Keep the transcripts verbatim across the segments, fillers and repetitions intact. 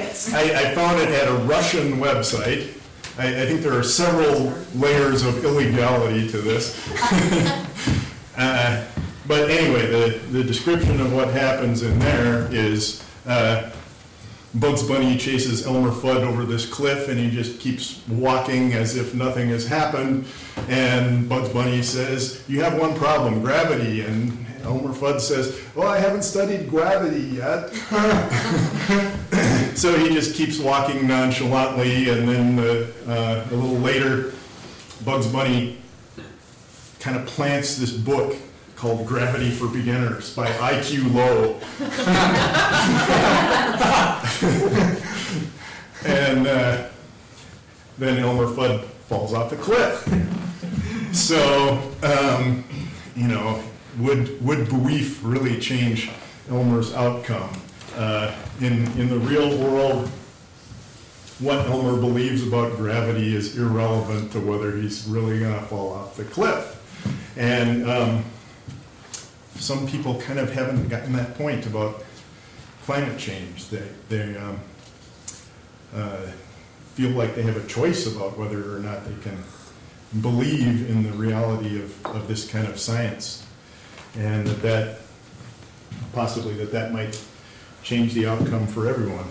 Yes. I, I found it at a Russian website. I, I think there are several layers of illegality to this. uh, but anyway, the, the description of what happens in there is uh, Bugs Bunny chases Elmer Fudd over this cliff, and he just keeps walking as if nothing has happened. And Bugs Bunny says, "You have one problem, gravity." And Elmer Fudd says, "Well, I haven't studied gravity yet." So he just keeps walking nonchalantly, and then uh, uh, a little later, Bugs Bunny kind of plants this book called Gravity for Beginners by I Q Low. And uh, then Elmer Fudd falls off the cliff. So, um, you know, would would belief really change Elmer's outcome? Uh, in, in the real world, what Elmer believes about gravity is irrelevant to whether he's really going to fall off the cliff. And um, some people kind of haven't gotten that point about climate change. They, they um, uh, feel like they have a choice about whether or not they can believe in the reality of, of this kind of science. And that, that possibly that that might change the outcome for everyone.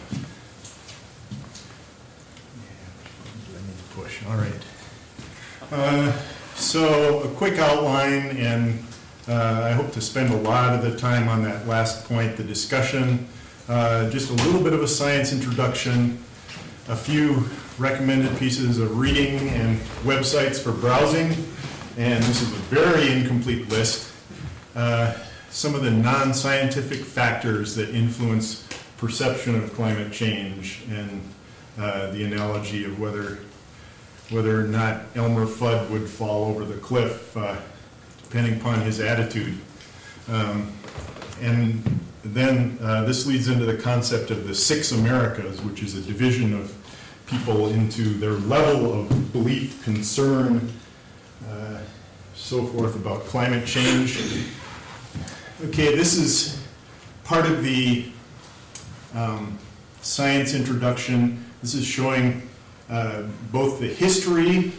I need to push. All right. Uh, so a quick outline, and uh, I hope to spend a lot of the time on that last point, the discussion. Uh, just a little bit of a science introduction, a few recommended pieces of reading and websites for browsing, and this is a very incomplete list. Uh, some of the non-scientific factors that influence perception of climate change, and uh, the analogy of whether whether or not Elmer Fudd would fall over the cliff, uh, depending upon his attitude. Um, and then uh, this leads into the concept of the six Americas, which is a division of people into their level of belief, concern, uh, so forth about climate change. Okay, this is part of the um, science introduction. This is showing uh, both the history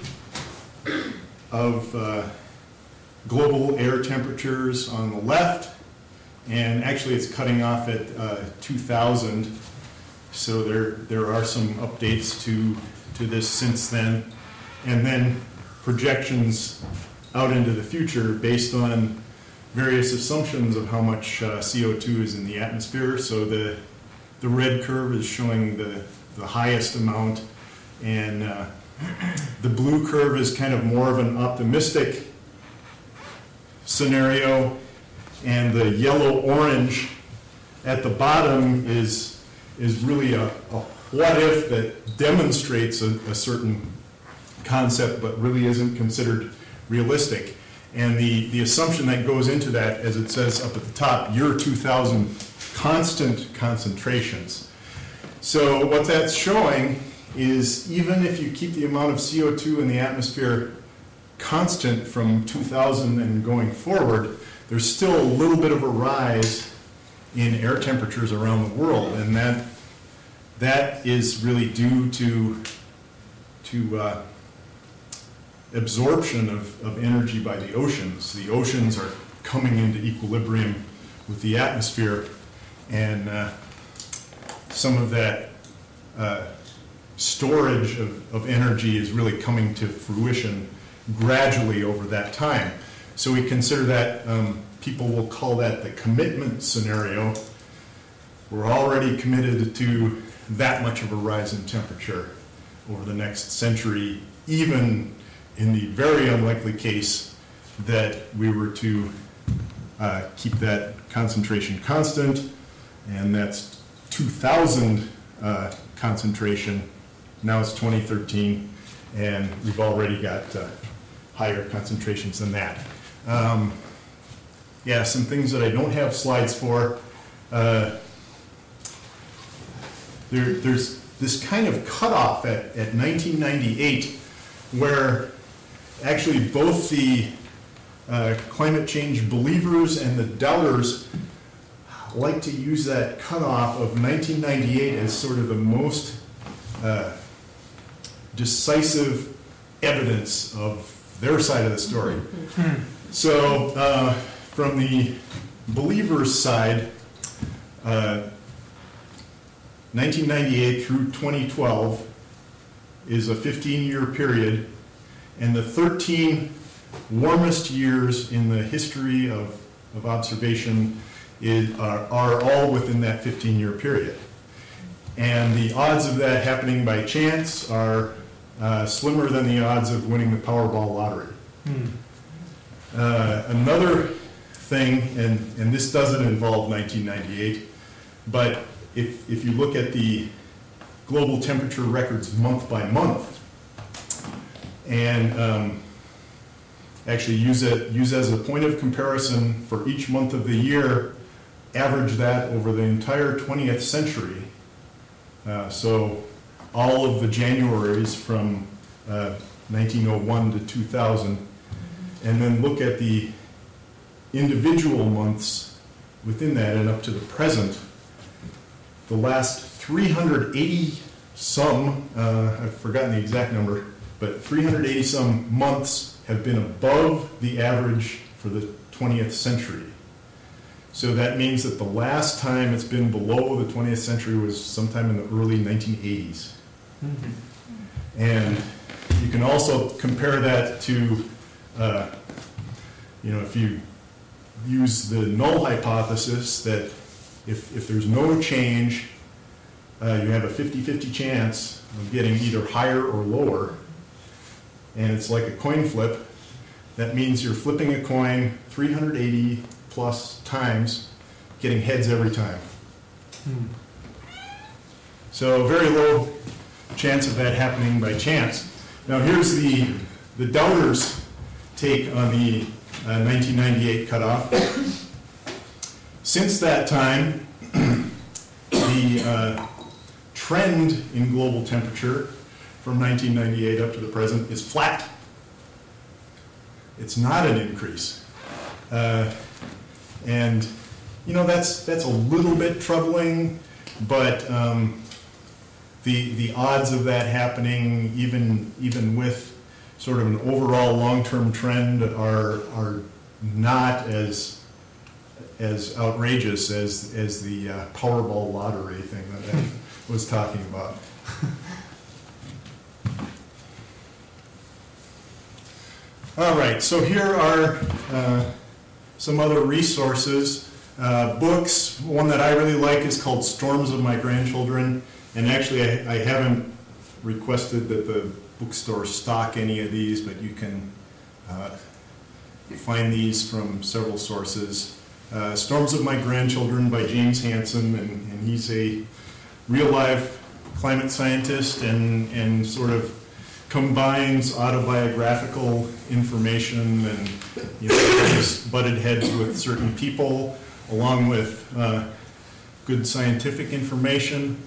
of uh, global air temperatures on the left, and actually it's cutting off at uh, two thousand, so there there are some updates to, to this since then, and then projections out into the future based on various assumptions of how much uh, C O two is in the atmosphere. So the the red curve is showing the, the highest amount, and uh, the blue curve is kind of more of an optimistic scenario, and the yellow-orange at the bottom is is really a, a what-if that demonstrates a, a certain concept but really isn't considered realistic. And the, the assumption that goes into that, as it says up at the top, year two thousand constant concentrations. So what that's showing is even if you keep the amount of C O two in the atmosphere constant from two thousand and going forward, there's still a little bit of a rise in air temperatures around the world, and that that is really due to to uh, absorption of, of energy by the oceans. The oceans are coming into equilibrium with the atmosphere, and uh, some of that uh, storage of, of energy is really coming to fruition gradually over that time. So we consider that, um, people will call that the commitment scenario. We're already committed to that much of a rise in temperature over the next century, even in the very unlikely case that we were to uh, keep that concentration constant, and that's two thousand uh, concentration. Now it's twenty thirteen, and we've already got uh, higher concentrations than that. Um, yeah, some things that I don't have slides for. Uh, there, there's this kind of cutoff at, at nineteen ninety-eight where actually both the uh, climate change believers and the doubters like to use that cutoff of nineteen ninety-eight as sort of the most uh, decisive evidence of their side of the story. So uh, from the believers' side, uh, nineteen ninety-eight through twenty twelve is a fifteen-year period, and the thirteen warmest years in the history of, of observation is, are, are all within that fifteen-year period. And the odds of that happening by chance are uh, slimmer than the odds of winning the Powerball lottery. Hmm. Uh, another thing, and, and this doesn't involve nineteen ninety-eight, but if, if you look at the global temperature records month by month, and um, actually use it use as a point of comparison for each month of the year, average that over the entire twentieth century. Uh, so all of the Januaries from uh, nineteen oh one to two thousand, and then look at the individual months within that and up to the present. The last three hundred eighty some, uh, I've forgotten the exact number, but three hundred eighty some months have been above the average for the twentieth century. So that means that the last time it's been below the twentieth century was sometime in the early nineteen eighties. Mm-hmm. And you can also compare that to, uh, you know, if you use the null hypothesis that if, if there's no change, uh, you have a fifty fifty chance of getting either higher or lower, and it's like a coin flip. That means you're flipping a coin three hundred eighty plus times, getting heads every time. Hmm. So very low chance of that happening by chance. Now here's the, the doubters' take on the uh, nineteen ninety-eight cutoff. Since that time, the uh, trend in global temperature from nineteen ninety-eight up to the present is flat. It's not an increase. Uh, and, you know, that's, that's a little bit troubling, but um, the, the odds of that happening, even, even with sort of an overall long-term trend, are, are not as, as outrageous as, as the uh, Powerball lottery thing that I was talking about. All right, so here are uh, some other resources. Uh, books, one that I really like is called Storms of My Grandchildren, and actually I, I haven't requested that the bookstore stock any of these, but you can uh, find these from several sources. Uh, Storms of My Grandchildren by James Hansen, and, and he's a real-life climate scientist and, and sort of combines autobiographical information and, you know, has butted heads with certain people, along with uh, good scientific information.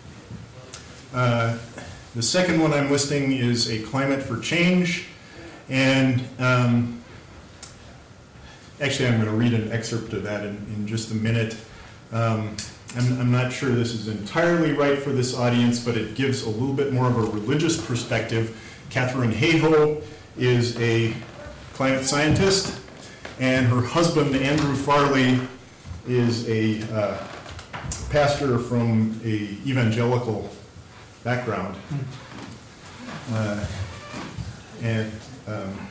Uh, the second one I'm listing is A Climate for Change, and um, actually I'm going to read an excerpt of that in, in just a minute. Um, I'm, I'm not sure this is entirely right for this audience, but it gives a little bit more of a religious perspective. Katharine Hayhoe is a climate scientist, and her husband, Andrew Farley, is a uh, pastor from a evangelical background. Uh, and um,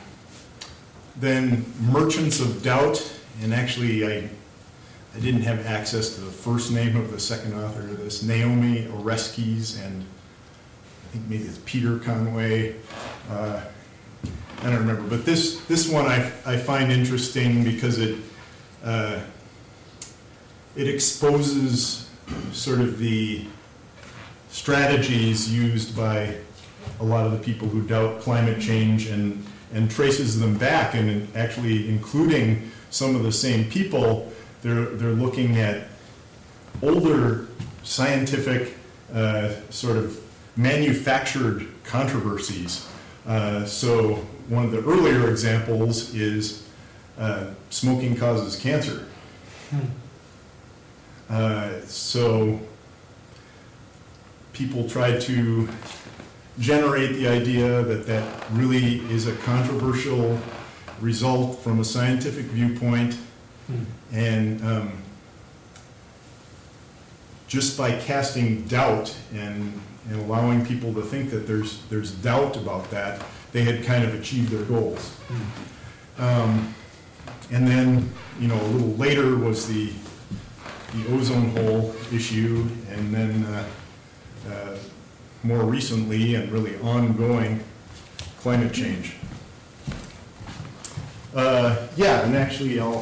then Merchants of Doubt, and actually I I didn't have access to the first name of the second author of this, Naomi Oreskes, and I think maybe it's Peter Conway. Uh, I don't remember, but this this one I, I find interesting because it uh, it exposes sort of the strategies used by a lot of the people who doubt climate change, and and traces them back, and actually including some of the same people. They're, they're looking at older scientific uh, sort of manufactured controversies. Uh, so one of the earlier examples is uh, smoking causes cancer. Hmm. Uh, so people try to generate the idea that that really is a controversial result from a scientific viewpoint, hmm. and um, just by casting doubt and, and allowing people to think that there's there's doubt about that, they had kind of achieved their goals. Hmm. Um, and then, you know, a little later was the the ozone hole issue, and then uh, uh, more recently and really ongoing, climate change. Uh, yeah, and actually, I'll.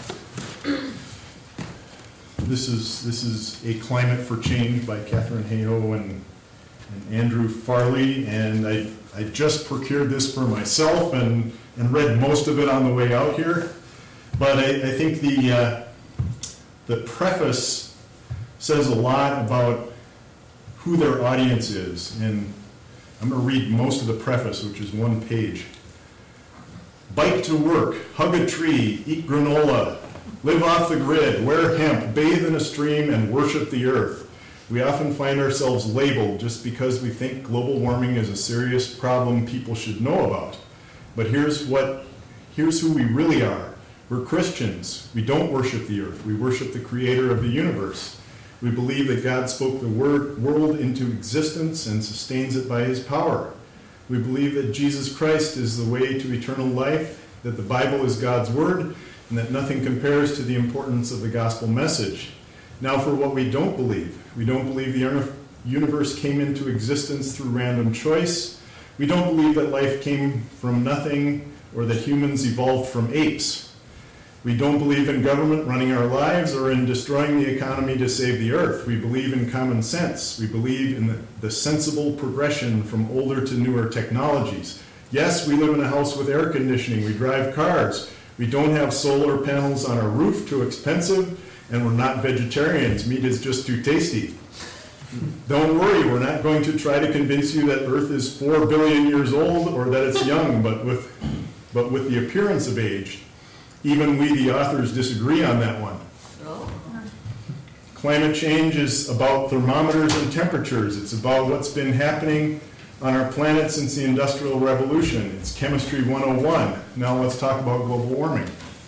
This is this is A Climate for Change by Catherine Hayhoe and, and Andrew Farley, and I I just procured this for myself and and read most of it on the way out here, but I, I think the uh, the preface says a lot about who their audience is, and I'm going to read most of the preface, which is one page. Bike to work, hug a tree, eat granola, live off the grid, wear hemp, bathe in a stream, and worship the earth. We often find ourselves labeled just because we think global warming is a serious problem people should know about. But here's what, here's who we really are. We're Christians. We don't worship the earth. We worship the creator of the universe. We believe that God spoke the word, world into existence and sustains it by his power. We believe that Jesus Christ is the way to eternal life, that the Bible is God's word, and that nothing compares to the importance of the gospel message. Now for what we don't believe. We don't believe the universe came into existence through random choice. We don't believe that life came from nothing or that humans evolved from apes. We don't believe in government running our lives or in destroying the economy to save the earth. We believe in common sense. We believe in the, the sensible progression from older to newer technologies. Yes, we live in a house with air conditioning. We drive cars. We don't have solar panels on our roof, too expensive, and we're not vegetarians. Meat is just too tasty. Don't worry, we're not going to try to convince you that Earth is four billion years old or that it's young, but with, but with the appearance of age. Even we, the authors, disagree on that one. Oh. Climate change is about thermometers and temperatures. It's about what's been happening on our planet since the Industrial Revolution. It's Chemistry one oh one. Now let's talk about global warming.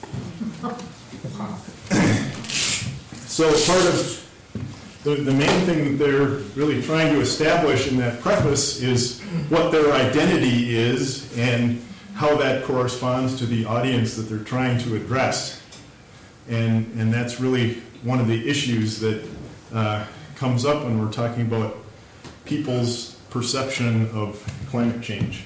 So part of the, the main thing that they're really trying to establish in that preface is what their identity is and how that corresponds to the audience that they're trying to address. And, and that's really one of the issues that uh, comes up when we're talking about people's perception of climate change.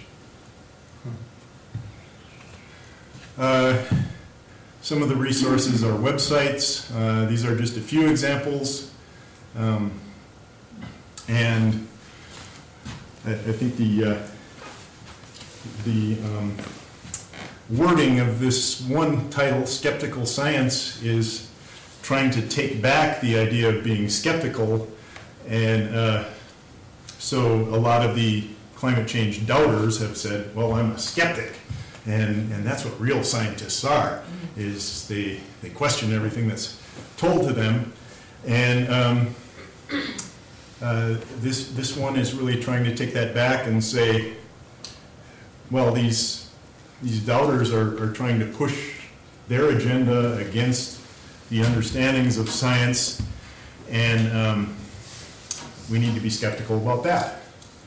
Uh, some of the resources are websites. Uh, these are just a few examples. Um, and I, I think the uh, the um, wording of this one title, Skeptical Science, is trying to take back the idea of being skeptical, and uh, so a lot of the climate change doubters have said, well, I'm a skeptic, and, and that's what real scientists are, is they, they question everything that's told to them, and um, uh, this, this one is really trying to take that back and say, well, these, these doubters are, are trying to push their agenda against the understandings of science, and um, we need to be skeptical about that.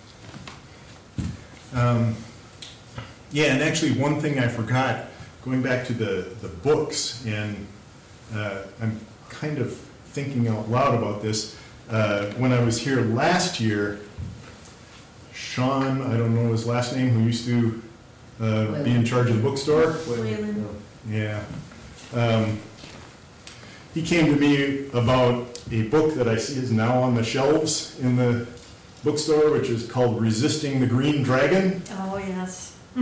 Um, yeah, and actually one thing I forgot, going back to the, the books, and uh, I'm kind of thinking out loud about this. Uh, when I was here last year, Sean, I don't know his last name, who used to uh, be in charge of the bookstore. Wayland. Yeah. Um, he came to me about a book that I see is now on the shelves in the bookstore, which is called Resisting the Green Dragon. Oh, yes. I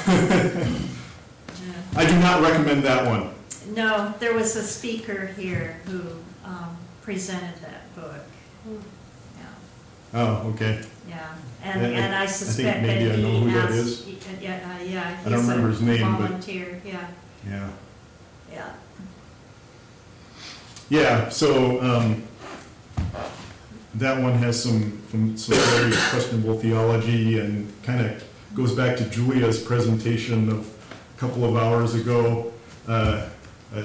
do not recommend that one. No, there was a speaker here who um, presented that book. Yeah. Oh, okay. Yeah, and, Yeah, and I I suspect think that maybe I know he who that has, is. he- yeah, uh, yeah, I don't he's remember a his name, but- volunteer, yeah, Yeah. yeah. Yeah, so um, that one has some, some, some very questionable theology and kind of goes back to Julia's presentation of a couple of hours ago. Uh, a,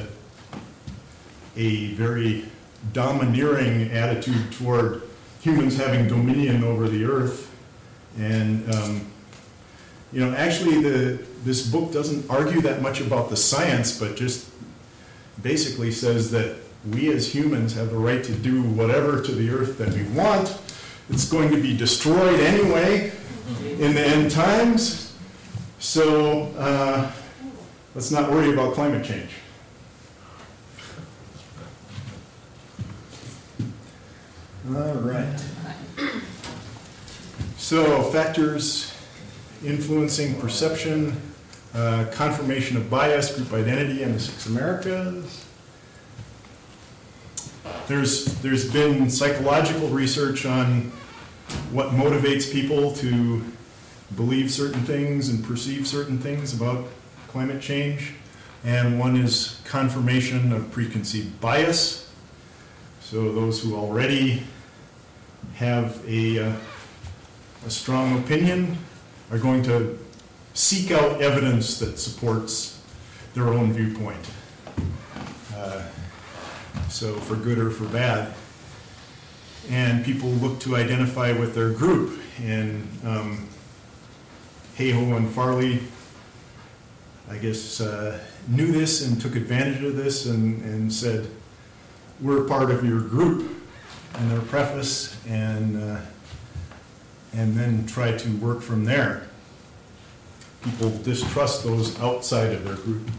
a very domineering attitude toward humans having dominion over the earth. And, um, you know, actually the, this book doesn't argue that much about the science, but just basically says that we as humans have the right to do whatever to the earth that we want. It's going to be destroyed anyway in the end times. So uh, let's not worry about climate change. All right. So factors influencing perception, uh, confirmation of bias, group identity, and the Six Americas. There's, there's been psychological research on what motivates people to believe certain things and perceive certain things about climate change. And one is confirmation of preconceived bias. So those who already have a, uh, a strong opinion are going to seek out evidence that supports their own viewpoint. Uh, so for good or for bad. And people look to identify with their group. And um, Hayhoe and Farley, I guess, uh, knew this and took advantage of this and, and said, we're part of your group, in their preface, and, uh, and then try to work from there. People distrust those outside of their group.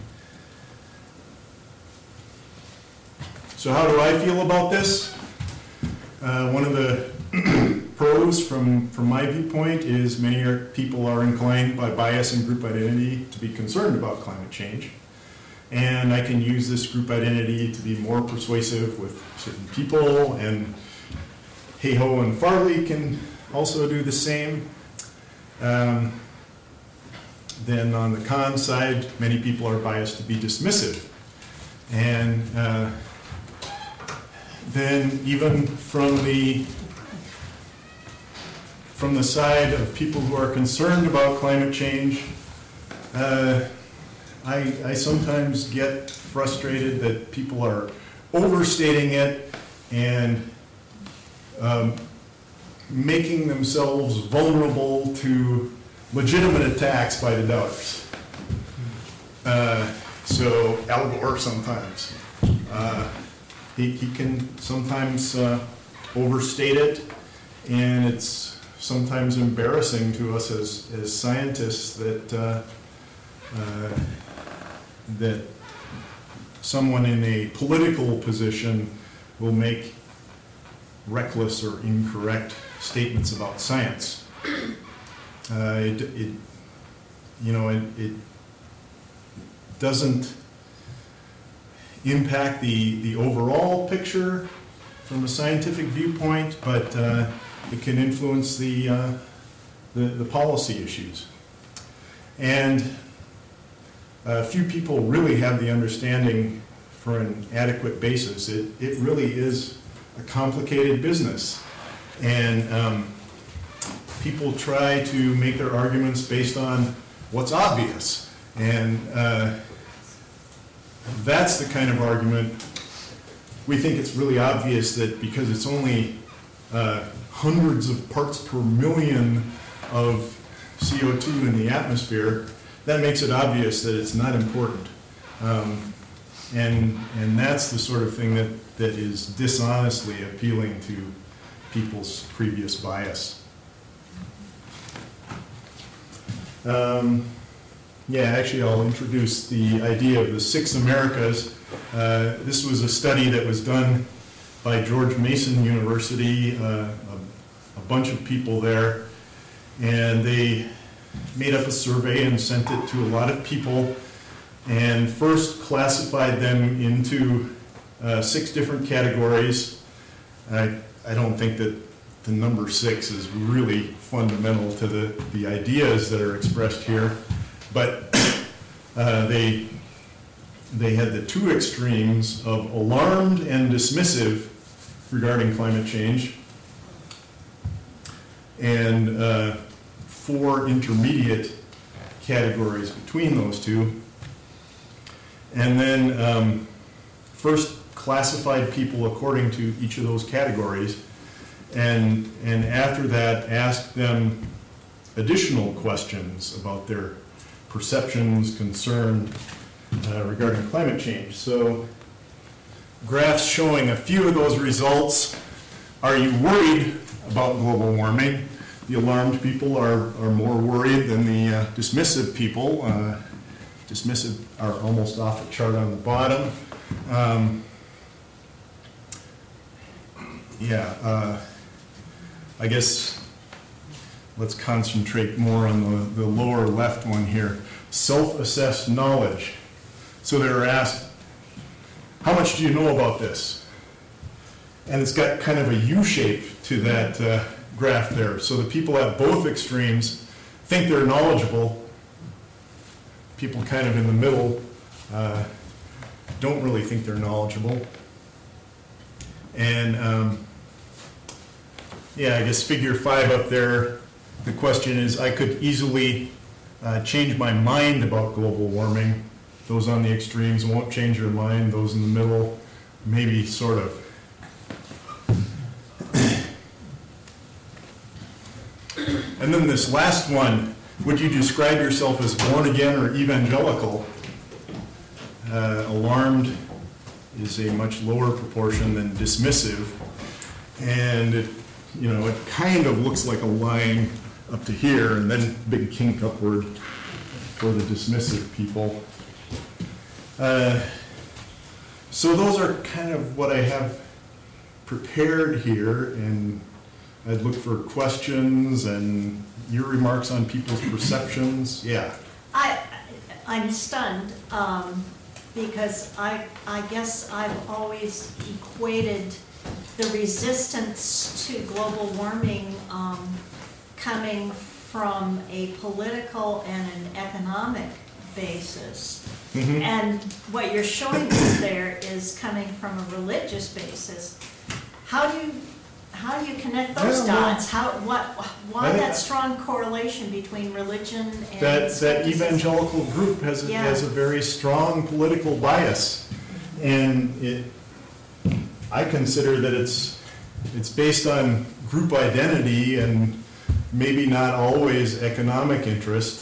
So how do I feel about this? Uh, one of the pros from, from my viewpoint is many are, people are inclined by bias and group identity to be concerned about climate change. And I can use this group identity to be more persuasive with certain people, and Hayhoe and Farley can also do the same. Um, then on the con side, many people are biased to be dismissive. And uh, then even from the from the side of people who are concerned about climate change, uh, I, I sometimes get frustrated that people are overstating it and um, making themselves vulnerable to legitimate attacks by the doubters. Uh, so Al Gore sometimes. Uh, he, he can sometimes uh, overstate it, and it's sometimes embarrassing to us as, as scientists that uh, uh, that someone in a political position will make reckless or incorrect statements about science. Uh, it, it, you know, it, it doesn't impact the, the overall picture from a scientific viewpoint, but uh, it can influence the, uh, the, the policy issues. And uh, few people really have the understanding for an adequate basis. It, it really is a complicated business. And um, people try to make their arguments based on what's obvious. And uh, that's the kind of argument we think it's really obvious that because it's only uh, hundreds of parts per million of C O two in the atmosphere, that makes it obvious that it's not important. Um, and, and that's the sort of thing that, that is dishonestly appealing to people's previous bias. Um, yeah, actually I'll introduce the idea of the Six Americas. Uh, this was a study that was done by George Mason University, uh, a, a bunch of people there, and they made up a survey and sent it to a lot of people, and first classified them into uh, six different categories. I, I don't think that the number six is really fundamental to the, the ideas that are expressed here, but uh, they they had the two extremes of alarmed and dismissive regarding climate change, and uh, four intermediate categories between those two. And then um, first classified people according to each of those categories, and, and after that asked them additional questions about their perceptions, concern uh, regarding climate change. So graphs showing a few of those results. Are you worried about global warming? The alarmed people are, are more worried than the uh, dismissive people. Uh, dismissive are almost off the chart on the bottom. Um, yeah, uh, I guess let's concentrate more on the, the lower left one here. Self-assessed knowledge. So they were asked, how much do you know about this? And it's got kind of a U shape to that uh, graph there. So the people at both extremes think they're knowledgeable. People kind of in the middle uh, don't really think they're knowledgeable. And um, yeah, I guess figure five up there, the question is, I could easily uh, change my mind about global warming. Those on the extremes won't change their mind. Those in the middle, maybe sort of. And then this last one, would you describe yourself as born again or evangelical? Uh, alarmed is a much lower proportion than dismissive. And it, you know, it kind of looks like a line up to here and then big kink upward for the dismissive people. Uh, so those are kind of what I have prepared here, and I'd look for questions and your remarks on people's perceptions. Yeah. I, I'm stunned um, because I, I guess I've always equated the resistance to global warming um, coming from a political and an economic basis. Mm-hmm. And what you're showing us there is coming from a religious basis. How do you, how do you connect those Yeah, well, dots? How, what, why I think- that strong correlation between religion and That, that skepticism? evangelical group has a, Yeah. has a very strong political bias. And it, I consider that it's, it's based on group identity and maybe not always economic interest.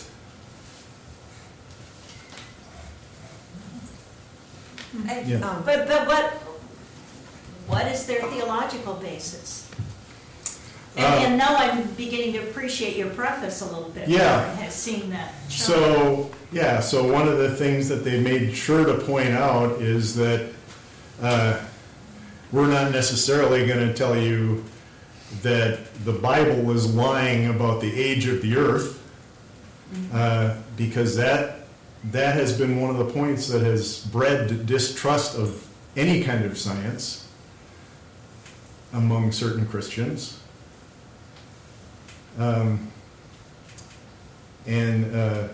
I- Yeah. um, But, but what, what is their theological basis? And, Uh, and now I'm beginning to appreciate your preface a little bit. Yeah. more, have seen that. shown. So, yeah, so one of the things that they made sure to point out is that uh, we're not necessarily going to tell you that the Bible is lying about the age of the earth, uh, because that, that has been one of the points that has bred distrust of any kind of science among certain Christians. Um, and uh,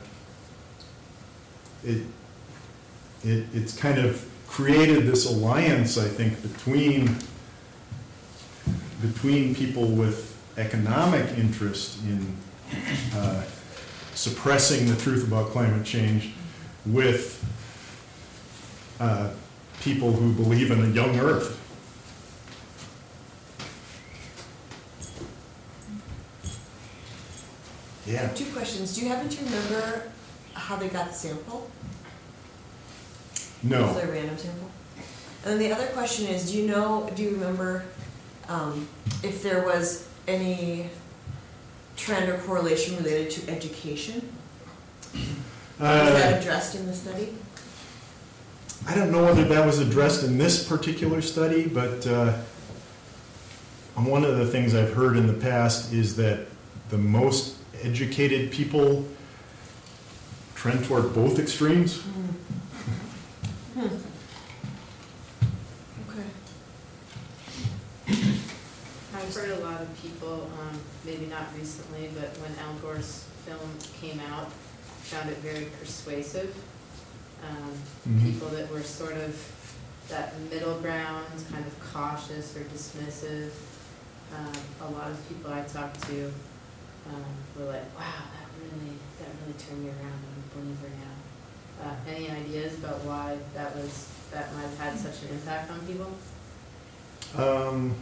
it, it, it's kind of created this alliance, I think, between, between people with economic interest in uh, suppressing the truth about climate change with uh, people who believe in a young Earth. Yeah. Two questions. Do you happen to remember how they got the sample? Was No. it a random sample? And then the other question is, do you know, do you remember um, if there was any trend or correlation related to education? Was that Uh, addressed in the study? I don't know whether that was addressed in this particular study, but uh, one of the things I've heard in the past is that the most educated people trend toward both extremes. Hmm. Okay. I've heard a lot of people, um, maybe not recently, but when Al Gore's film came out, found it very persuasive. um, Mhm. people that were sort of that middle ground, kind of cautious or dismissive. Um, a lot of people I talked to um, were like, wow, that really, that really turned me around. I'm a believer now. Uh, any ideas about why that was, that might have had such an impact on people? Um,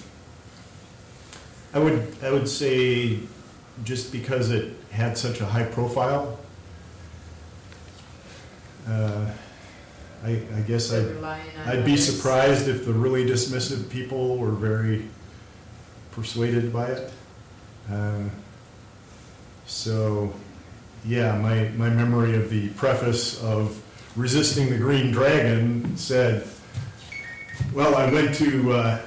I would, I would say just because it had such a high profile, uh, I, I guess So I'd, relying on I'd be others? surprised if the really dismissive people were very persuaded by it. Uh, So, yeah, my, my memory of the preface of Resisting the Green Dragon said, well, I went to, uh,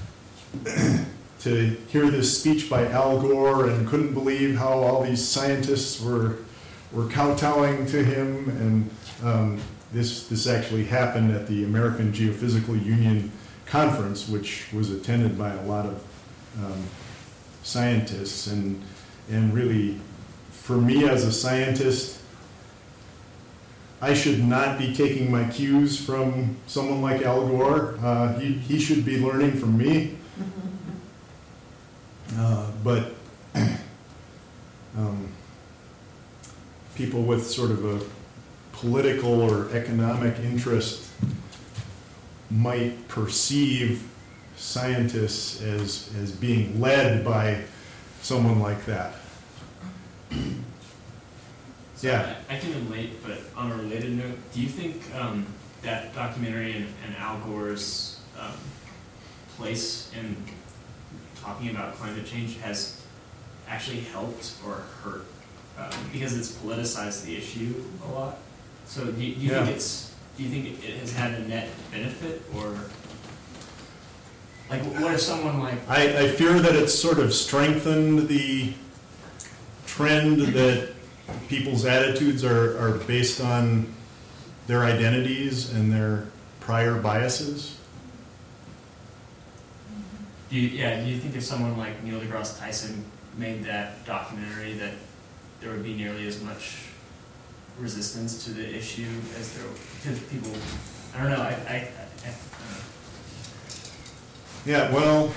to hear this speech by Al Gore and couldn't believe how all these scientists were, were kowtowing to him. And um, this, this actually happened at the American Geophysical Union conference, which was attended by a lot of um, scientists. And, and really, for me as a scientist, I should not be taking my cues from someone like Al Gore. Uh, he, he should be learning from me. Uh, but um, people with sort of a political or economic interest might perceive scientists as, as being led by someone like that. So Yeah. I, I can relate, but on a related note, do you think um, that documentary and, and Al Gore's um, place in talking about climate change has actually helped or hurt? Um, because it's politicized the issue a lot. So do you, do you Yeah. think it's do you think it, it has had a net benefit, or like what if someone like I, I fear that it's sort of strengthened the trend that people's attitudes are, are based on their identities and their prior biases. do you, yeah do you think if someone like Neil deGrasse Tyson made that documentary that there would be nearly as much resistance to the issue as there because people I don't know I, I, I, I don't know. Yeah, well,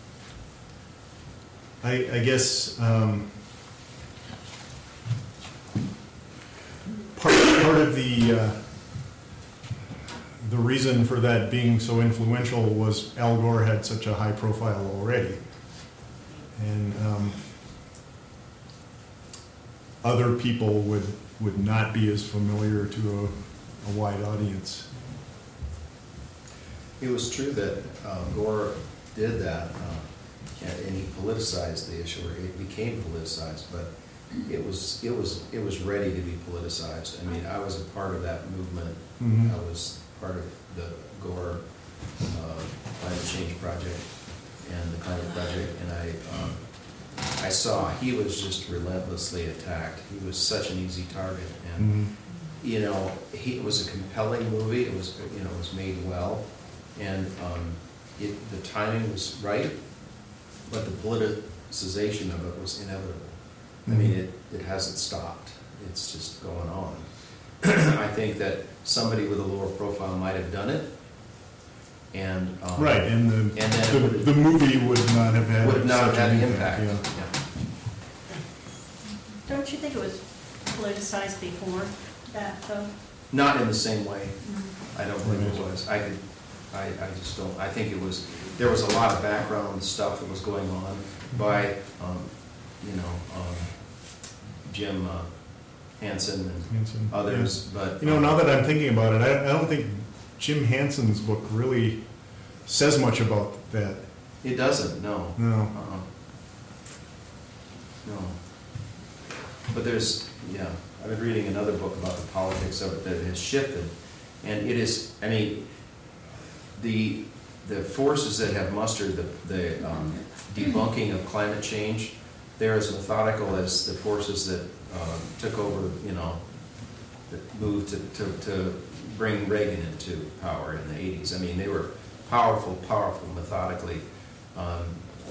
I, I guess um, part, part of the uh, the reason for that being so influential was Al Gore had such a high profile already. And um, other people would, would not be as familiar to a, a wide audience. It was true that uh, Gore did that, uh, and and he politicized the issue, or it became politicized, but it was, it was, it was ready to be politicized. I mean, I was a part of that movement. Mhm. I was part of the Gore uh, Climate Change Project and the Climate Project, and I, um, I saw he was just relentlessly attacked. He was such an easy target, and Mhm. you know, he, it was a compelling movie. It was, you know, it was made well, and um, it, the timing was right, but the politicization of it was inevitable. I mean, it, it hasn't stopped. It's just going on. I think that somebody with a lower profile might have done it, and um, Right, and the, and then it the, would- the movie would not have had would have not such had an the impact. yeah. Yeah. Don't you think it was politicized before that, though? Not in the same way. Mm. I don't believe it was. I could, I, I just don't, I think it was, there was a lot of background stuff that was going on by, um, you know, um, Jim uh, Hansen and Hansen, others, yeah. but. You know, now that I'm thinking about it, I, I don't think Jim Hansen's book really says much about that. It doesn't, no. No. Uh-uh. No. But there's, yeah, I've been reading another book about the politics of it that has shifted. And it is, I mean, the, the forces that have mustered the, the um, debunking of climate change, they're as methodical as the forces that um, took over, you know, that moved to, to, to bring Reagan into power in the eighties. I mean, they were powerful, powerful, methodically, um,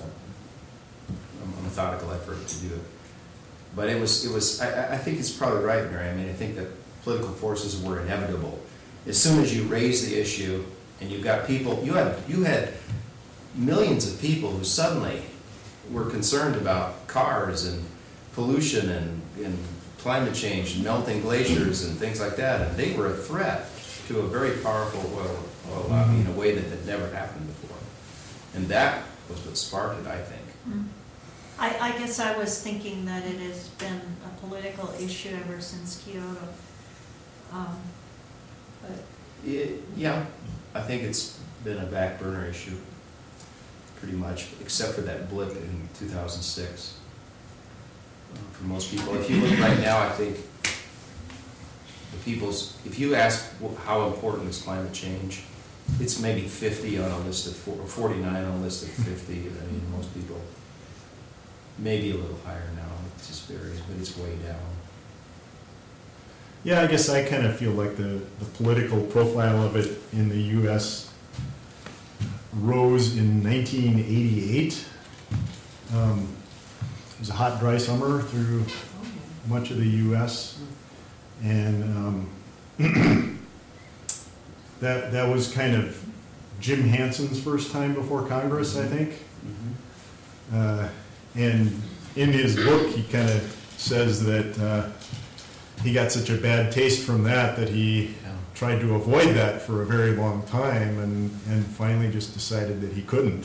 a methodical effort to do it. But it was, it was. I, I think it's probably right, Mary. I mean, I think that political forces were inevitable. As soon as you raise the issue, and you've got people, you had, you had millions of people who suddenly were concerned about cars and pollution and, and climate change and melting glaciers and things like that, and they were a threat to a very powerful oil, oil lobby in a way that had never happened before. And that was what sparked it, I think. Mm. I, I guess I was thinking that it has been a political issue ever since Kyoto. Um, But, It, yeah, I think it's been a back burner issue, pretty much, except for that blip in two thousand six. Uh, For most people, if you look right now, I think the people's, if you ask wh- how important is climate change, it's maybe fifty on a list of four, or forty-nine on a list of fifty. I mean, most people, maybe a little higher now, it just varies, but it's way down. Yeah, I guess I kind of feel like the, the political profile of it in the U S rose in nineteen eighty-eight. Um, it was a hot, dry summer through much of the U S And um, that, that was kind of Jim Hanson's first time before Congress, I think. Uh, and in his book, he kind of says that uh, he got such a bad taste from that that he Yeah. tried to avoid that for a very long time and, and finally just decided that he couldn't.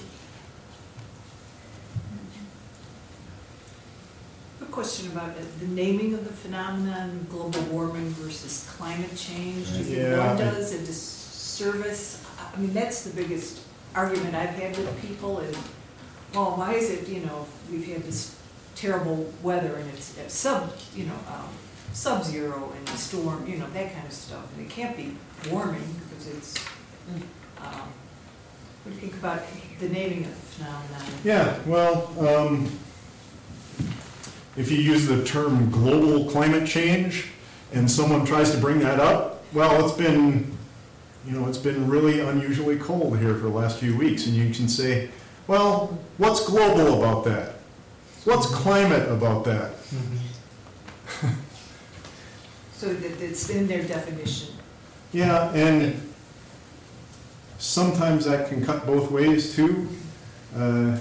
A question about it, the naming of the phenomenon, global warming versus climate change. Do you think Yeah. one does a disservice? I mean, that's the biggest argument I've had with people is, well, why is it, you know, we've had this terrible weather and it's it's sub, you know, um, sub-zero and the storm, you know, that kind of stuff. And it can't be warming because it's, um, what do you think about the naming of the phenomenon? Yeah, well, um, if you use the term global climate change and someone tries to bring that up, well, it's been, you know, it's been really unusually cold here for the last few weeks. And you can say, well, what's global about that? What's climate about that? So that it's in their definition. Yeah, and sometimes that can cut both ways too, uh,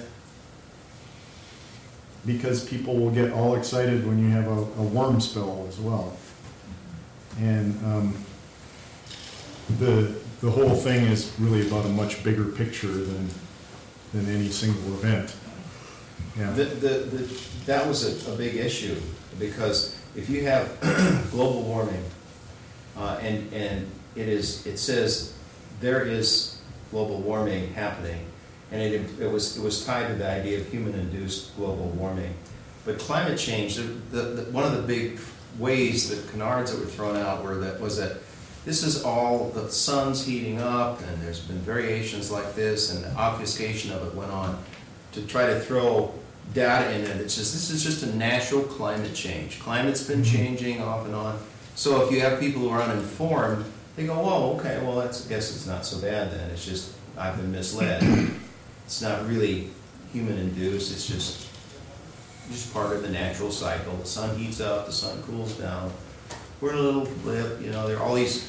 because people will get all excited when you have a, a warm spell as well. And um, the the whole thing is really about a much bigger picture than than any single event. Yeah. The, the, the, that was a, a big issue, because if you have global warming, uh, and, and it is, it says there is global warming happening, and it, it was, it was tied to the idea of human-induced global warming. But climate change, the, the, the, one of the big ways, the canards that were thrown out were that, was that this is all, the sun's heating up, and there's been variations like this, and the obfuscation of it went on to try to throw data in it. It's just, this is just a natural climate change. Climate's been changing off and on. So if you have people who are uninformed, they go, oh, okay, well, that's, I guess it's not so bad then. It's just, I've been misled. It's not really human-induced. It's just, just part of the natural cycle. The sun heats up, the sun cools down. We're in a little blip, you know, there are all these.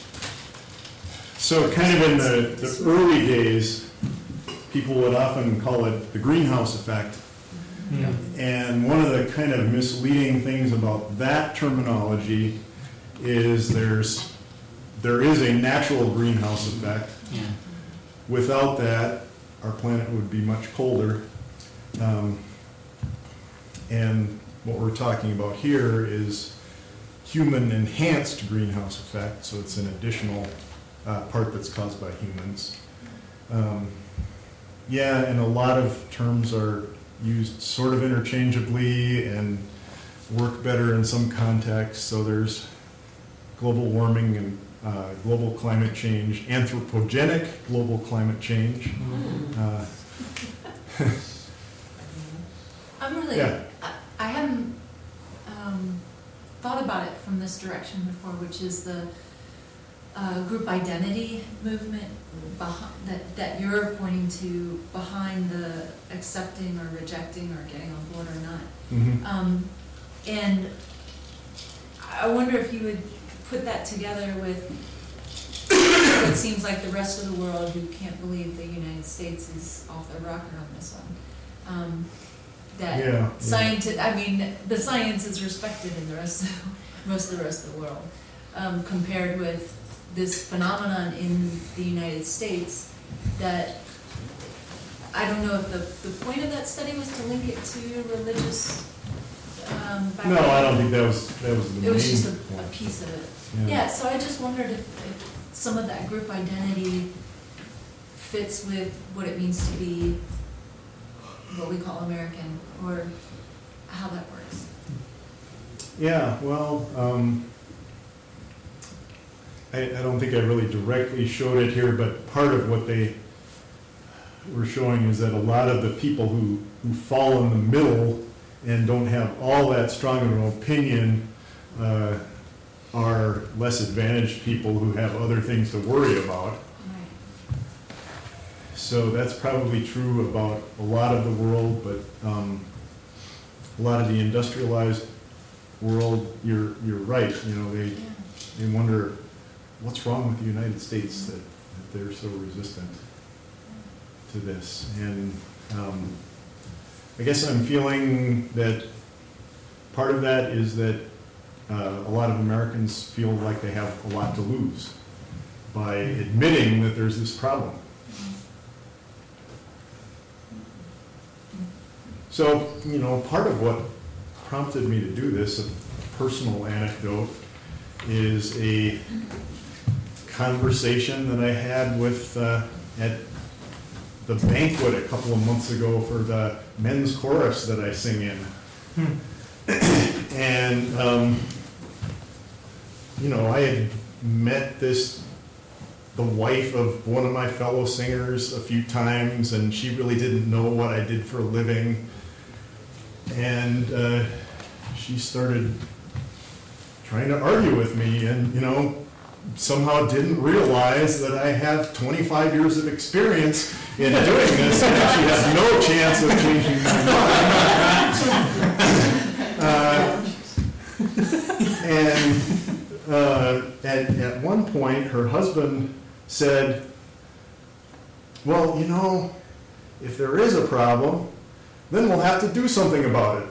So kind of in the, the early days, people would often call it the greenhouse effect. Yeah. And one of the kind of misleading things about that terminology is there's there is a natural greenhouse effect. Yeah. Without that, our planet would be much colder. Um, and what we're talking about here is human-enhanced greenhouse effect, so it's an additional uh, part that's caused by humans. Um, yeah, and a lot of terms are used sort of interchangeably and work better in some contexts. So there's global warming and uh, global climate change, anthropogenic global climate change. Uh, I'm really, Yeah. I, I haven't um, thought about it from this direction before, which is the uh, group identity movement behind, that, that you're pointing to behind the accepting or rejecting or getting on board or not. mhm. Um, and I wonder if you would put that together with what seems like the rest of the world who can't believe the United States is off their rocker on this one. Um, Yeah, that yeah. scienti- I mean, the science is respected in the rest of, most of the rest of the world, um, compared with this phenomenon in the United States that, I don't know if the, the point of that study was to link it to religious, um, No, background. I don't think that was, that was the main It was just a, a point. piece of it. Yeah, so I just wondered if, if some of that group identity fits with what it means to be what we call American, or how that works. Yeah, well, um, I, I don't think I really directly showed it here, but part of what they were showing is that a lot of the people who, who fall in the middle and don't have all that strong of an opinion uh, are less advantaged people who have other things to worry about. Right. So that's probably true about a lot of the world, but um, a lot of the industrialized world, you're, you're right, you know, they, Yeah. they wonder, what's wrong with the United States that, that they're so resistant to this? And um, I guess I'm feeling that part of that is that uh, a lot of Americans feel like they have a lot to lose by admitting that there's this problem. So, you know, part of what prompted me to do this, a personal anecdote, is a conversation that I had with, uh, at the banquet a couple of months ago for the men's chorus that I sing in. And, um, you know, I had met this, the wife of one of my fellow singers a few times, and she really didn't know what I did for a living. And uh, she started trying to argue with me, and, you know, somehow didn't realize that I have twenty-five years of experience in doing this, and she has no chance of changing my mind. uh, and uh, at, at one point, her husband said, well, you know, if there is a problem, then we'll have to do something about it.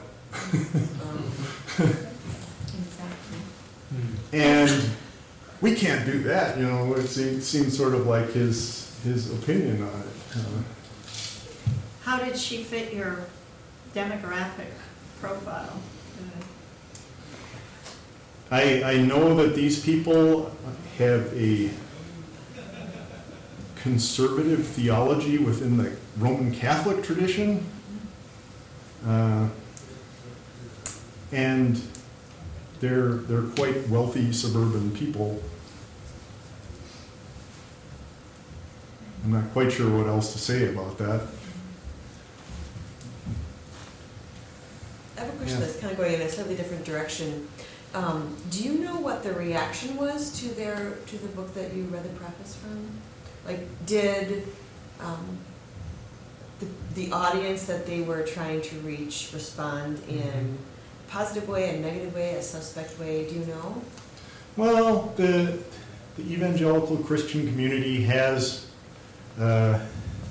Exactly. And we can't do that, you know, it seemed, seemed sort of like his, his opinion on it. Uh, How did she fit your demographic profile? I, I know that these people have a conservative theology within the Roman Catholic tradition. Uh, and they're, they're quite wealthy suburban people. I'm not quite sure what else to say about that. I have a question Yeah. that's kind of going in a slightly different direction. Um, do you know what the reaction was to their, to the book that you read the preface from? Like, did um, the, the audience that they were trying to reach respond in a positive way, a negative way, a suspect way? Do you know? Well, the, the evangelical Christian community has uh,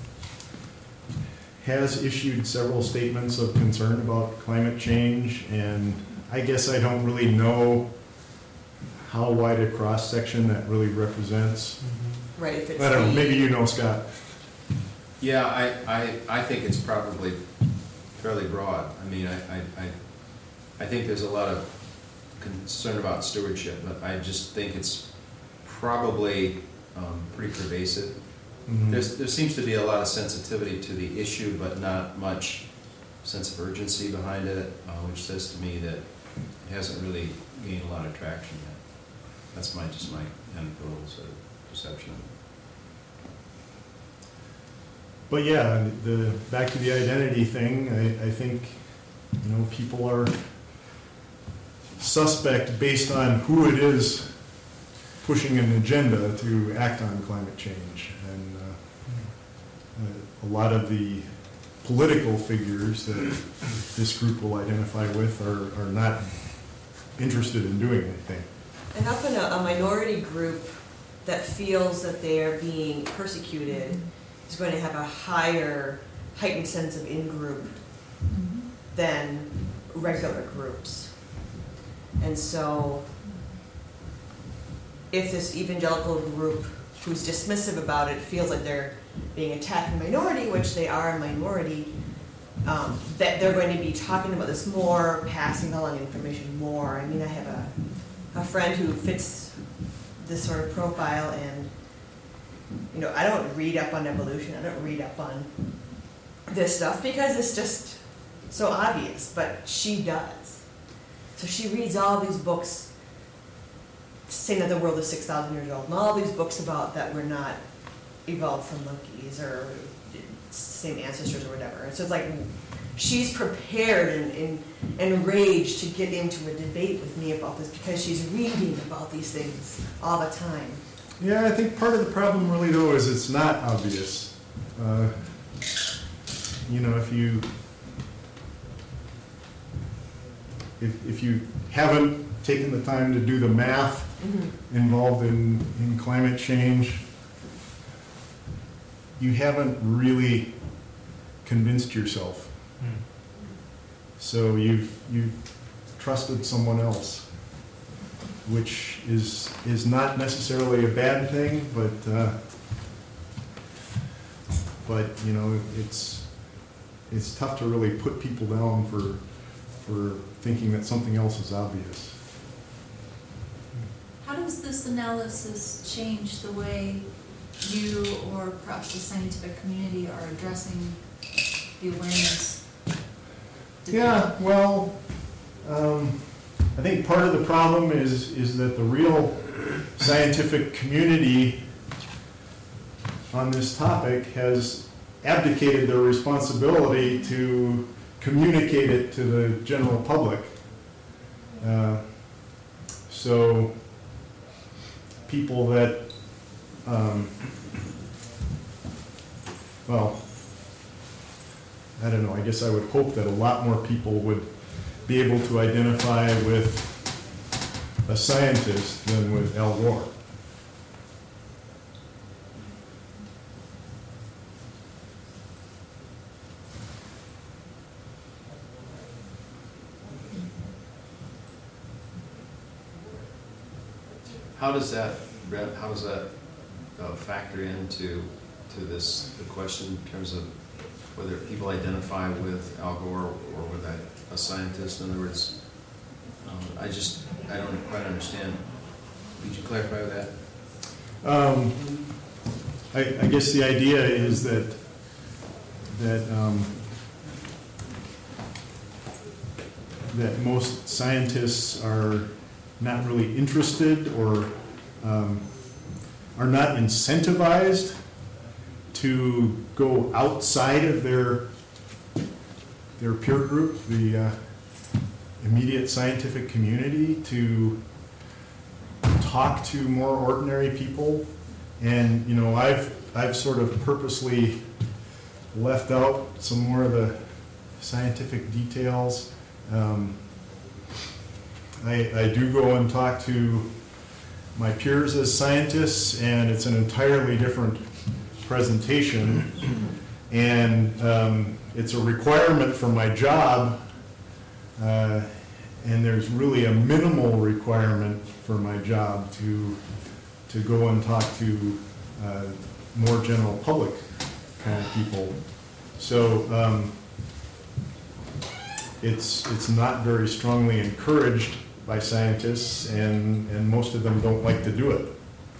has issued several statements of concern about climate change, and I guess I don't really know how wide a cross section that really represents. Right, if it's I don't know, the- maybe you know, Scott. Yeah, I, I, I think it's probably fairly broad. I mean, I, I, I, I think there's a lot of concern about stewardship, but I just think it's probably um, pretty pervasive. Mhm. There's, there seems to be a lot of sensitivity to the issue, but not much sense of urgency behind it, uh, which says to me that it hasn't really gained a lot of traction yet. That's my, just my anecdotal sort of perception. But yeah, the, back to the identity thing, I, I think, you know, people are suspect based on who it is pushing an agenda to act on climate change. And uh, a lot of the political figures that this group will identify with are, are not interested in doing anything. And often a, a minority group that feels that they are being persecuted is going to have a higher heightened sense of in-group Mhm. than regular groups. And so if this evangelical group who's dismissive about it feels like they're being attacked in minority, which they are a minority, um, that they're going to be talking about this more, passing along information more. I mean, I have a, a friend who fits this sort of profile, and you know, I don't read up on evolution, I don't read up on this stuff because it's just so obvious, but she does. So she reads all these books saying that the world is six thousand years old, and all these books about that we're not evolved from monkeys or same ancestors or whatever. And so it's like she's prepared and, and, and enraged to get into a debate with me about this because she's reading about these things all the time. Yeah, I think part of the problem really though is it's not obvious. Uh, you know, if you if, if you haven't taken the time to do the math Mm-hmm. involved in, in climate change, you haven't really convinced yourself. So you've you've trusted someone else, which is is not necessarily a bad thing, but uh, but you know it's it's tough to really put people down for for thinking that something else is obvious. How does this analysis change the way you or perhaps the scientific community are addressing the awareness? Yeah, well, um, I think part of the problem is is that the real scientific community on this topic has abdicated their responsibility to communicate it to the general public. Uh, so people that, um, well, I don't know, I guess I would hope that a lot more people would be able to identify with a scientist than with Al Gore. How does that, Brent, how does that uh, factor into to this the question in terms of whether people identify with Al Gore or with a, a scientist? In other words, um, I just, I don't quite understand. Could you clarify that? Um, I, I guess the idea is that that um, that most scientists are not really interested or um, are not incentivized to go outside of their their peer group, the uh, immediate scientific community, to talk to more ordinary people. And you know, I've I've sort of purposely left out some more of the scientific details. Um, I, I do go and talk to my peers as scientists, and it's an entirely different presentation. And um, it's a requirement for my job, uh, and there's really a minimal requirement for my job to to go and talk to uh, more general public kind of people. So um, it's it's not very strongly encouraged by scientists, and, and most of them don't like to do it.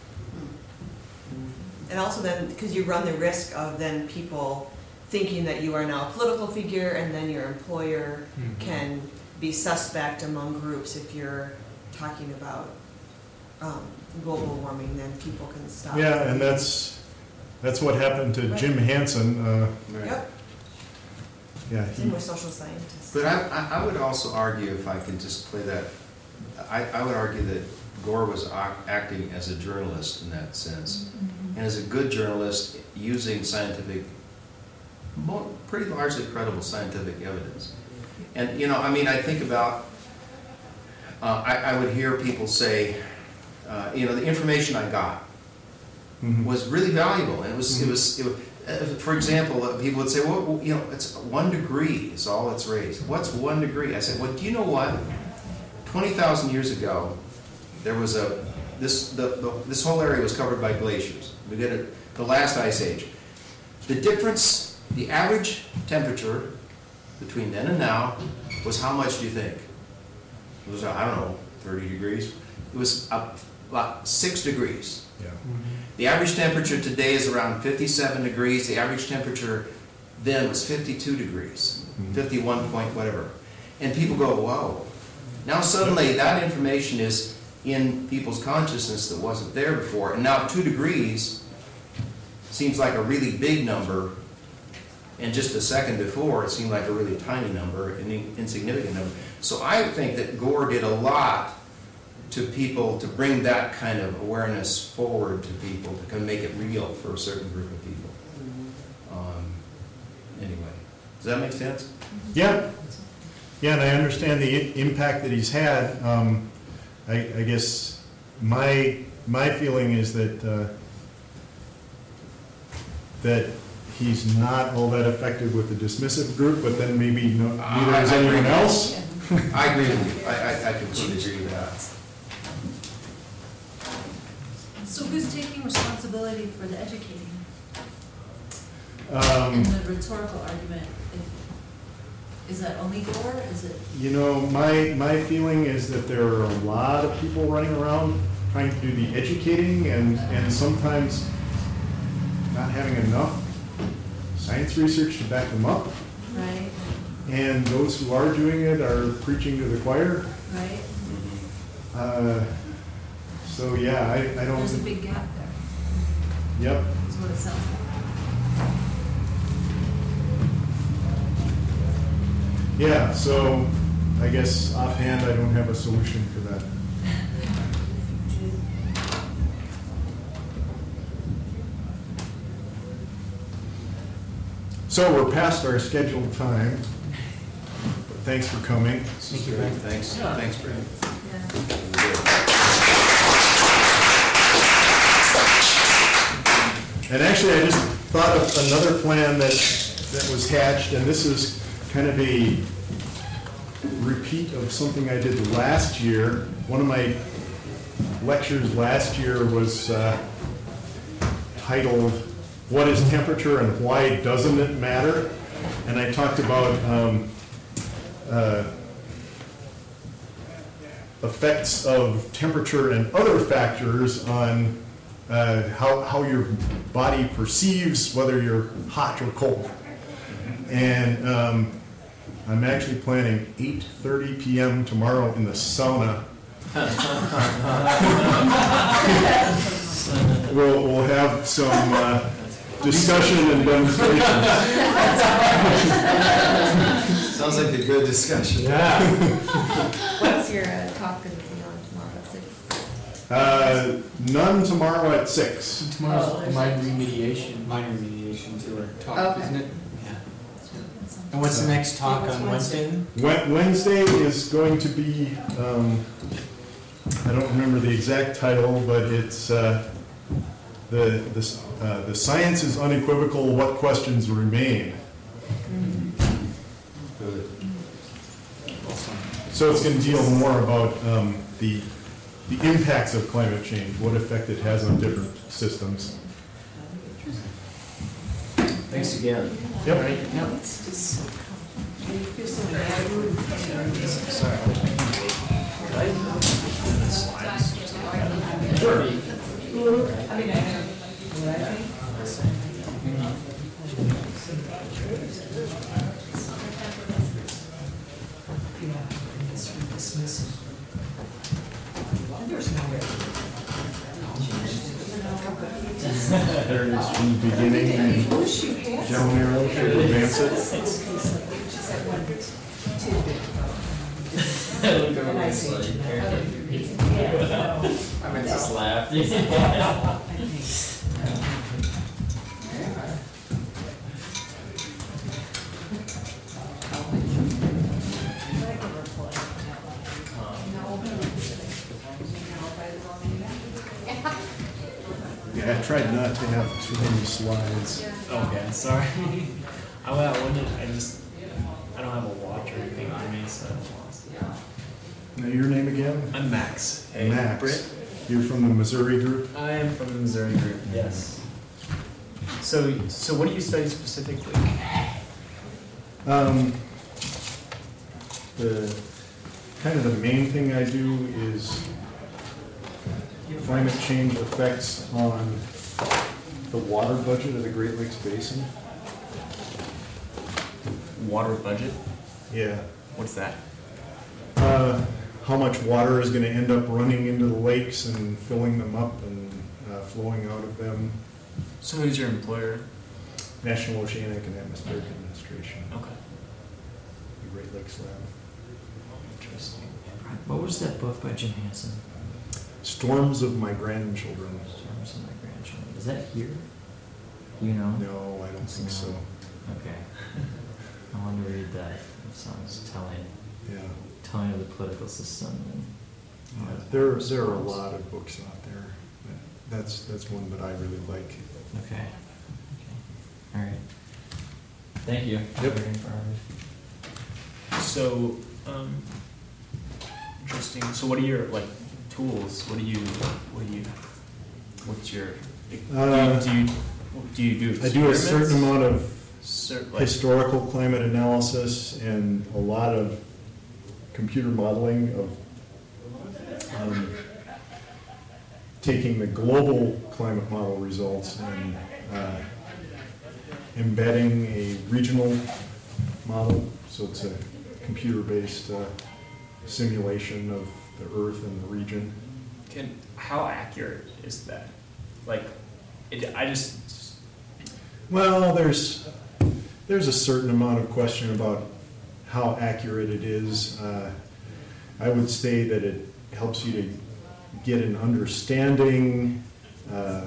And also then, because you run the risk of then people thinking that you are now a political figure, and then your employer Mhm. can be suspect among groups if you're talking about um, global warming, then people can stop. Yeah, and that's that's what happened to Jim Hansen. Uh, Yep, yeah, and he, we're social scientists. But I, I- I would also argue, if I can just play that, I, I would argue that Gore was ac- acting as a journalist in that sense. And as a good journalist, using scientific, mo- pretty largely credible scientific evidence. And, you know, I mean, I think about, uh, I, I would hear people say, uh, you know, the information I got Mhm. was really valuable, and it was, it was, it was, uh, for example, uh, people would say, well, well, you know, it's one degree is all it's raised. What's one degree? I said, well, do you know what? twenty thousand years ago, there was a, this, the, the, this whole area was covered by glaciers. We did it, the last ice age. The difference, the average temperature between then and now was how much do you think? It was, I don't know, thirty degrees. It was up about six degrees. Yeah. The average temperature today is around fifty-seven degrees. The average temperature then was fifty-two degrees, Mhm. fifty-one point whatever. And people go, whoa. Now suddenly that information is in people's consciousness that wasn't there before. And now two degrees seems like a really big number. And just a second before, it seemed like a really tiny number, an in- insignificant number. So I think that Gore did a lot to people to bring that kind of awareness forward to people, to kind of make it real for a certain group of people. Um, anyway, does that make sense? Yeah, yeah, and I understand the i- impact that he's had. Um, I, I guess my my feeling is that uh, that he's not all that effective with the dismissive group, but then maybe no, neither I- is I agree. anyone else. I agree with you. I, I, I completely agree with that. So who's taking responsibility for the educating? Um, And the rhetorical argument, if, is that only Gore, is it? You know, my, my feeling is that there are a lot of people running around trying to do the educating and, and sometimes not having enough science research to back them up. Right, And those who are doing it are preaching to the choir. right? Uh, So, yeah, I, I don't. There's a big gap there, Yep. is what it sounds like. Yeah, so I guess offhand, I don't have a solution for that. So we're past our scheduled time. But thanks for coming. Thank you, Brent. Thanks, thanks, Brent. And actually, I just thought of another plan that, that was hatched, and this is kind of a repeat of something I did last year. One of my lectures last year was uh, titled, "What is Temperature and Why Doesn't It Matter?" And I talked about um, uh, effects of temperature and other factors on uh, how, how your body perceives whether you're hot or cold. And um, I'm actually planning eight thirty p m tomorrow in the sauna. We'll, we'll have some uh, discussion and demonstrations. Sounds like a good discussion. Yeah. What's your uh, talk going to be on tomorrow at six? Uh, none tomorrow at six. Oh, Tomorrow's there's- minor remediation, minor remediation to our talk, Okay. isn't it? Yeah. And what's the next talk What's on Wednesday? Wednesday? Wed- Wednesday is going to be, um, I don't remember the exact title, but it's, uh, the, the, s- uh, the science is unequivocal, what questions remain? Good. So it's going to deal more about um, the, the impacts of climate change, what effect it has on different systems. Thanks again. Yep. It's just so complicated. You feel so bad. Sure. I mean, I know what I think. Yeah, it's dismissive. And there's no way. There it is from the beginning, and Wish you had General Nero should advance it. just that one tidbit about. And I say genetic. Yeah. I meant just laugh. I tried not to have too many slides. Okay, sorry. I, I wanted, I just, I don't have a watch or anything on me, so. Now, your name again? I'm Max. Hey, Max. Britt. You're from the Missouri group? I am from the Missouri group, yes. So, so what do you study specifically? Um, the, kind of the main thing I do is climate change effects on the water budget of the Great Lakes Basin. Water budget? Yeah. What's that? Uh, how much water is gonna end up running into the lakes and filling them up and uh, flowing out of them. So who's your employer? National Oceanic and Atmospheric Administration, Okay. the Great Lakes Lab. Interesting. What was that book by Jim Hansen? Storms of My Grandchildren. Storms of My Grandchildren. Is that here? You know? No, I don't think so. Okay. I want to read that. It sounds telling, Yeah. telling of the political system. And all Yeah, that. there, there are a lot of books out there. but That's, that's one that I really like. Okay. Okay. All right. Thank you. Yep. Very informative. So, um, interesting. So what are your, like, tools? What do you, what do you, what's your, Uh, do you, do you, do you do I do a certain experiments? amount of Cer- like, historical climate analysis and a lot of computer modeling of um, taking the global climate model results and uh, embedding a regional model. So it's a computer-based uh, simulation of the Earth and the region. Can, how accurate is that? Like, it, I just, Well, there's there's a certain amount of question about how accurate it is. Uh, I would say that it helps you to get an understanding, uh,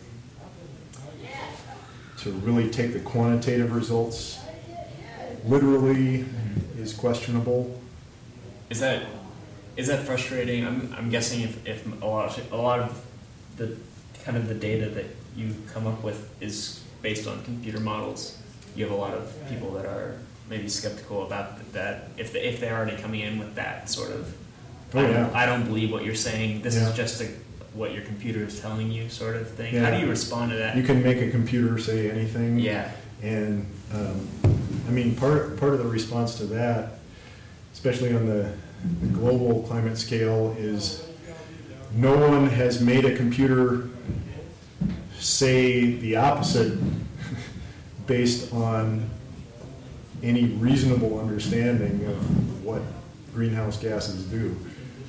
to really take the quantitative results literally is questionable. is that, is that frustrating? I'm, I'm guessing if, if a lot, of, a lot of the, kind of the data that you come up with is based on computer models, you have a lot of people that are maybe skeptical about that, if, they, if they're already coming in with that sort of, Oh, I don't, yeah. I don't believe what you're saying, this Yeah. is just a, what your computer is telling you sort of thing. How Yeah. do you respond to that? You can make a computer say anything. Yeah, And, um, I mean, part, part of the response to that, especially on the, the global climate scale, is no one has made a computer say the opposite based on any reasonable understanding of what greenhouse gases do.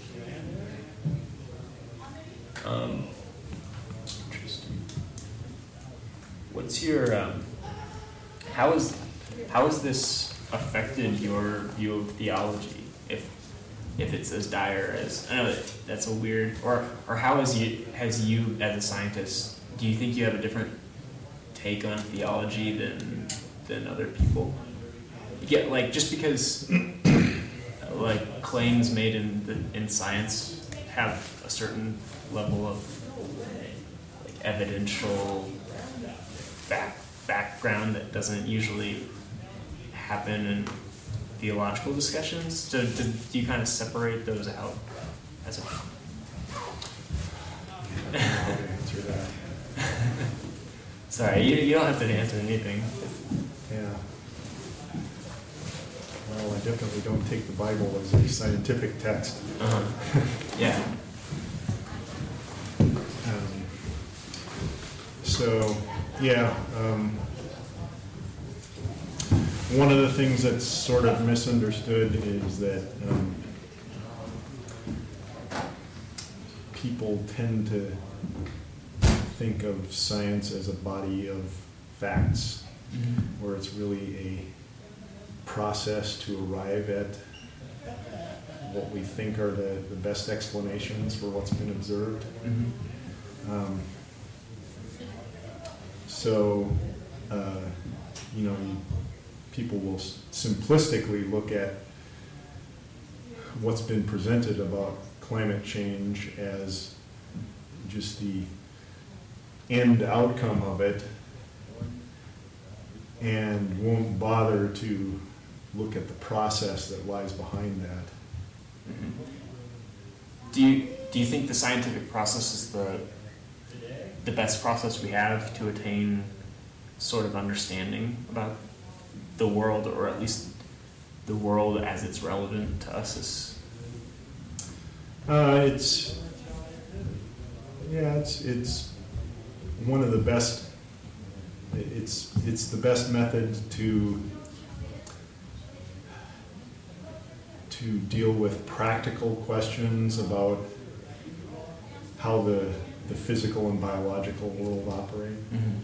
um, interesting. What's your, um, how is, how has this affected your view of theology, if, if it's as dire as, I know that that's a weird, or, or how has you, has you as a scientist, do you think you have a different take on theology than, than other people? Yeah, like, just because, like, claims made in the, in science have a certain level of, like, evidential back, background that doesn't usually happen in theological discussions. So do, do you kind of separate those out as a? I don't know how to answer that. Sorry, you, you don't have to answer anything. Yeah. Well, I definitely don't take the Bible as a scientific text. Uh-huh. Yeah. Um, So, yeah, um, one of the things that's sort of misunderstood is that um, people tend to think of science as a body of facts, where it's really a process to arrive at what we think are the, the best explanations for what's been observed. Mm-hmm. Um, so, uh, you know, you, people will s- simplistically look at what's been presented about climate change as just the end outcome of it and won't bother to look at the process that lies behind that. Mhm. Do you, do you think the scientific process is the, the best process we have to attain sort of understanding about the world, or at least the world as it's relevant to us as? Uh, it's, yeah, it's, it's one of the best, it's, it's the best method to, to deal with practical questions about how the, the physical and biological world operate. Mm-hmm.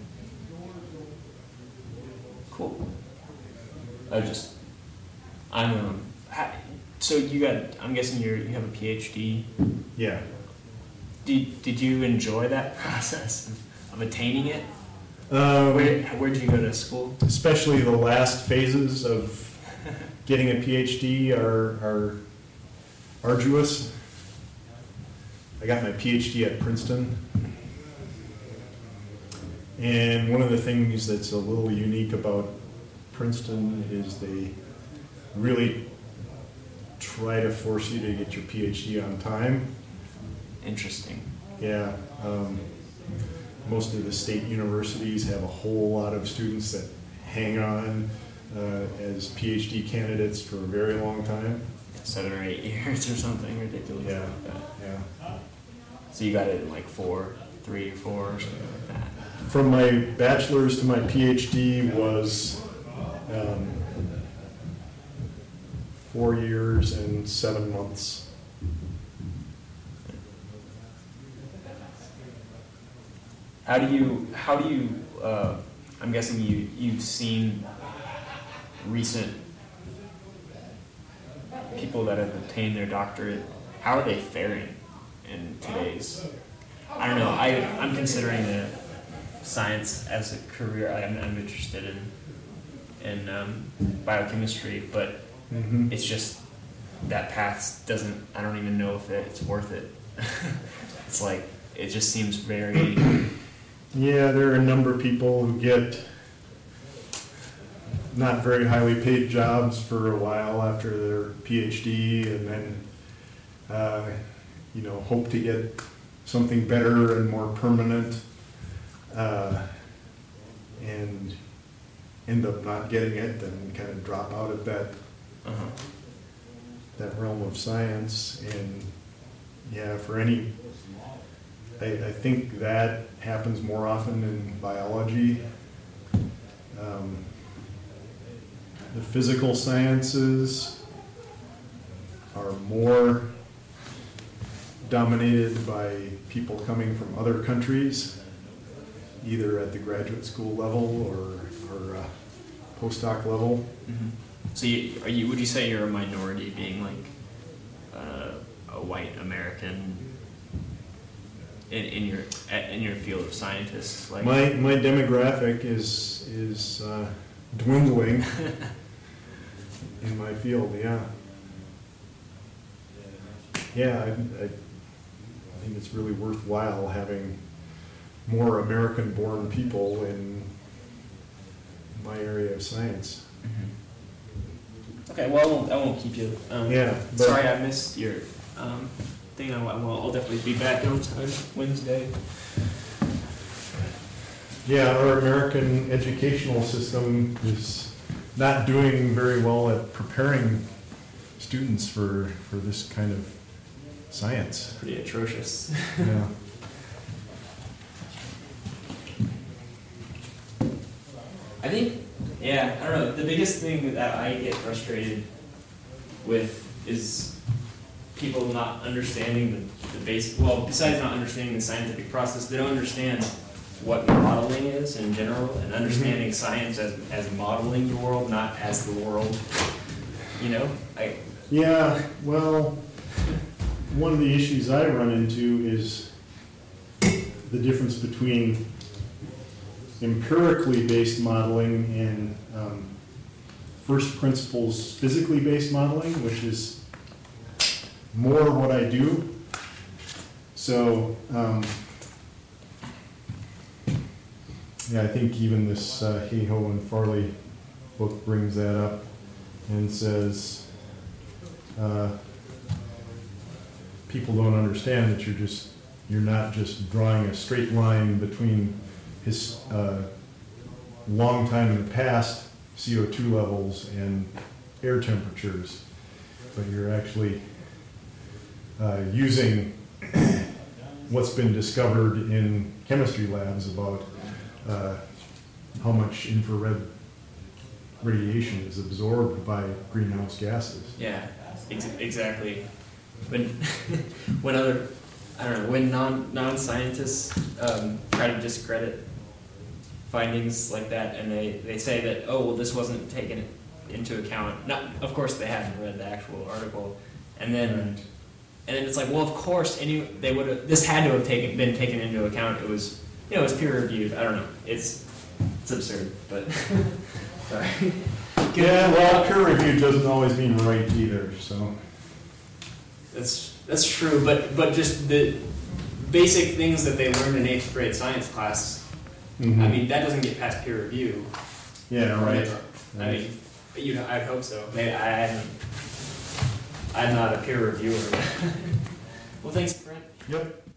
Cool. I just, I'm, um, ha- so you got, I'm guessing you're, you have a PhD. Yeah. Did, did you enjoy that process of attaining it? Um, Where, where'd you go to school? especially the last phases of getting a PhD are, are arduous. I got my PhD at Princeton. And one of the things that's a little unique about Princeton is they really try to force you to get your PhD on time. Interesting. Yeah. Um, most of the state universities have a whole lot of students that hang on uh, as PhD candidates for a very long time. Seven or eight years or something ridiculous Yeah. like that. Yeah. So you got it in like four, three or four or something like that. From my bachelor's to my PhD was um, four years and seven months. How do you, how do you, uh, I'm guessing you, you've seen recent people that have obtained their doctorate. How are they faring in today's, I don't know, I, I'm considering the science as a career. Like, I'm, I'm interested in, in um, biochemistry, but Mm-hmm. it's just that path doesn't, I don't even know if it's worth it. It's like, it just seems very, Yeah, there are a number of people who get not very highly paid jobs for a while after their PhD, and then, uh, you know, hope to get something better and more permanent, uh, and end up not getting it and kind of drop out of that uh-huh. that realm of science. And yeah, for any, I, I think that happens more often in biology. Um, the physical sciences are more dominated by people coming from other countries, either at the graduate school level or, or uh, postdoc level. Mm-hmm. So you, are you, would you say you're a minority, being like uh, a white American in, in your in your field of scientists? Like, My my demographic is is uh, dwindling in my field. Yeah, yeah. I, I, I think it's really worthwhile having more American-born people in my area of science. mm-hmm. Okay, well, I won't, I won't keep you. Um, Yeah, but- Sorry, I missed your um, thing. I, will, I'll definitely be back on time Wednesday. Yeah, our American educational system is not doing very well at preparing students for, for this kind of science. Pretty atrocious. Yeah. I think, yeah, I don't know. The biggest thing that I get frustrated with is people not understanding the, the basic, well, besides not understanding the scientific process, they don't understand what modeling is in general, and understanding mm-hmm. science as, as modeling the world, not as the world. You know? I, Yeah, well, one of the issues I run into is the difference between empirically based modeling and um, first principles physically based modeling, which is more what I do. So um, yeah, I think even this uh, Hayhoe and Farley book brings that up and says, uh, people don't understand that you're just, you're not just drawing a straight line between his, uh, long time in the past C O two levels and air temperatures, but you're actually uh, using what's been discovered in chemistry labs about uh, how much infrared radiation is absorbed by greenhouse gases. Yeah, ex- exactly. When, when other, I don't know, when non, non-scientists um, try to discredit findings like that, and they, they say that, oh, well, this wasn't taken into account. Not, of course, they haven't read the actual article, and then, Right. and then it's like, well, of course, any they would have. This had to have taken been taken into account. It was, you know, it was peer reviewed. I don't know. It's, it's absurd, but sorry. Yeah, well, peer review doesn't always mean right either, so. That's that's true, but but just the basic things that they learned in eighth grade science class. I mean, that doesn't get past peer review. Yeah, right. I mean, you know, I'd hope so. Maybe I haven't. I'm not a peer reviewer. Well, thanks, Brent. Yep.